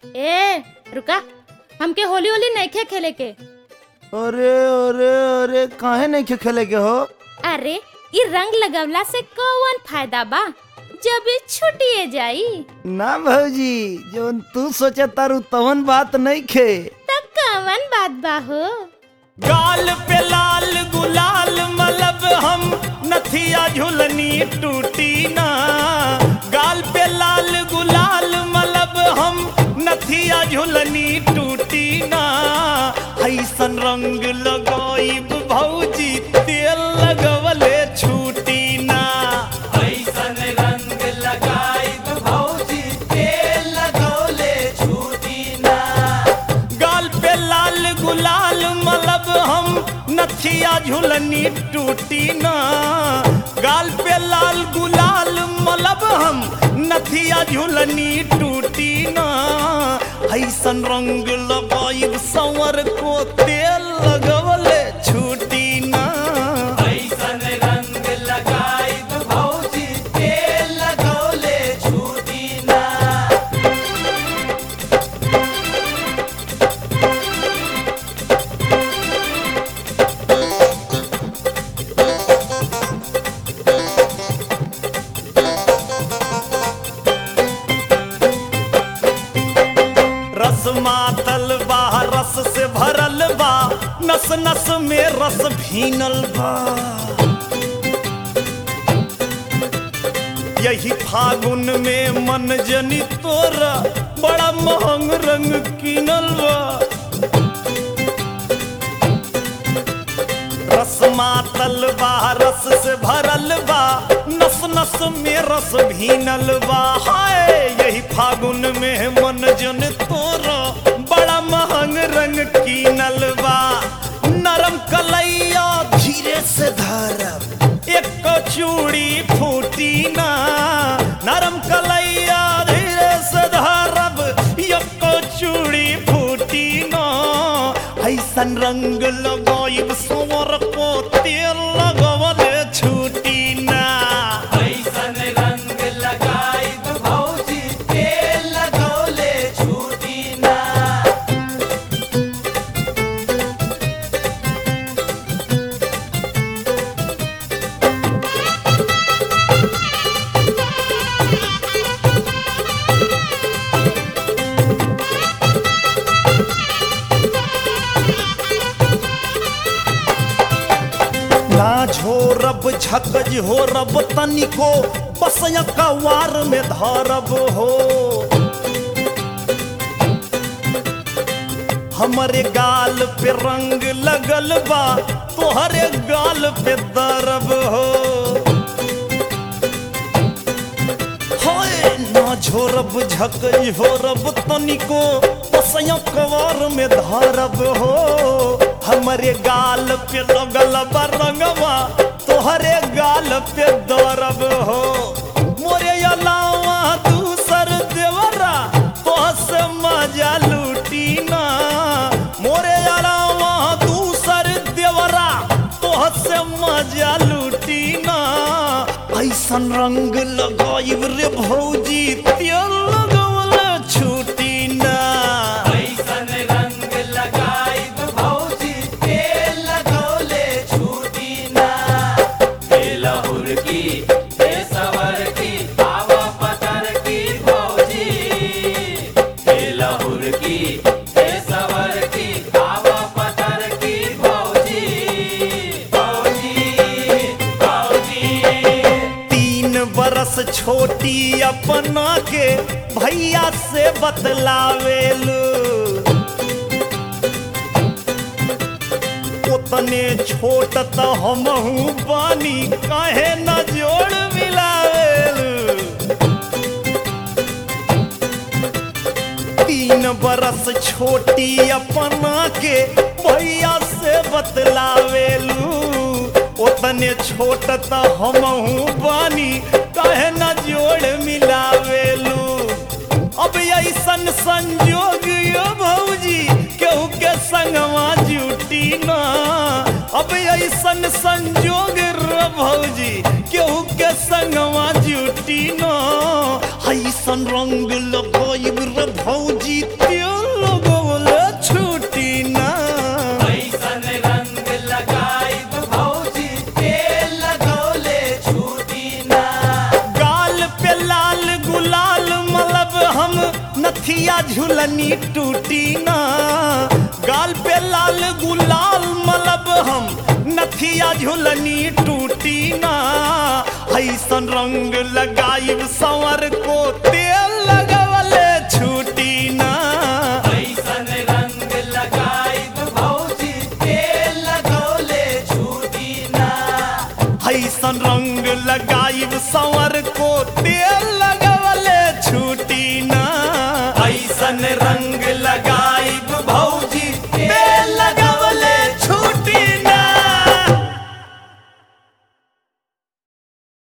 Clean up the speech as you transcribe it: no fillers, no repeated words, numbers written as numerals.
ए रुका, हमके होली होली नइखे खेले के। अरे अरे अरे काहे नहीं खेले के हो? अरे इ रंग लगवला से कौन फायदा बा जब ये छुटिए जाई। ना भौजी, जौन तू सोचे तारू तवन बात नहीं खे। तब कौन बात बा हो? गाल पे लाल गुलाल मलब हम नथिया झुलनी टूटी ना। गाल पे लाल गुलाल मलब हम नथिया झुलनी टूटी ना। ऐसन रंग लगाइब भौजी तेल लगवले छूटी ना। ऐसन रंग लगाइब भौजी तेल लगवले छूटी ना। गाल पे लाल गुलाल मलब हम नथिया झुलनी टूटी ना। गाल पे लाल गुलाल मलब हम नथिया झुलनी टूटी ना। ऐसन रंग लगाइब संवर को तेल लगवले छूटी ना। ऐसन रंग लगाइब भौजी तेल लगवले छूटी ना। रस मातल बा रस से भरल बा, नस नस में रस भीनल बा। यही फागुन में मन जनी तोरा बड़ा महंग रंग किनल बा। रस मातल बा रस से भरल बा, नस नस में रस भीनल बा। हाय यही फागुन में मन जन तोरा बड़ा महंग रंग कीनल बा। नरम कलैया धीरे से धरब एक चूड़ी फूटी ना। नरम कलैया धीरे से धरब एक चूड़ी फूटी ना। ऐसन रंग लगाइब संवर को तेल लगवले छूटी ना। ऐसन रंग लगाइब भौजी तेल लगवले छूटी ना। ना झोरब झकज हो रब तनिको, बस कवार में धरब हो। हमरे गाल पे रंग लगल बा, तोहरे गाल पे दरब हो। हाय ना झोरब झकज हो रब तनिको, बस कवार में धरब हो। हमरे गाल पे लगल बा रंगवा, तोहरे गाल पे दरब हो। मोरे अलावा दूसर देवरा तोहसे मजा लूटी ना। मोरे अलावा दूसर देवरा तोहसे मजा लूटी ना। ऐसन रंग लगाइब रे भौजी तेल लगवले छूटी ना। ऐसन रंग लगाइब भौजी तेल लगवले छूटी ना। लहुर की सवर की आवा पतर की भौजी। लहुर की सवर की आवा पतर की भौजी। भौजी भौजी 3 बरस छोटी अपना के भैया से बतलावेलू। उतने छोट त हमहू बानी, काहे न जोड़ मिलावेलू। 3 बरस छोटी अपना के भैया से बतलावेलू। उतने छोट त हमहू बानी, काहे न जोड़ मिलावेलू। अब ऐसन संजोग यो भौजी केहू के संगवा जुटी ना। अब ऐसन संजोग रे भौजी केहू के संगवा जुटी ना। ऐसन रंग लगाइब रे भौजी नथिया झुलनी टूटी ना गाल पे लाल गुलाल मलब हम नथिया झुलनी टूटी ना ऐसन रंग लगाइब संवर को तेल लगवले छूटी ना ऐसन रंग लगाइब भौजी तेल लगौले छूटी ना ऐसन रंग लगाइब संवर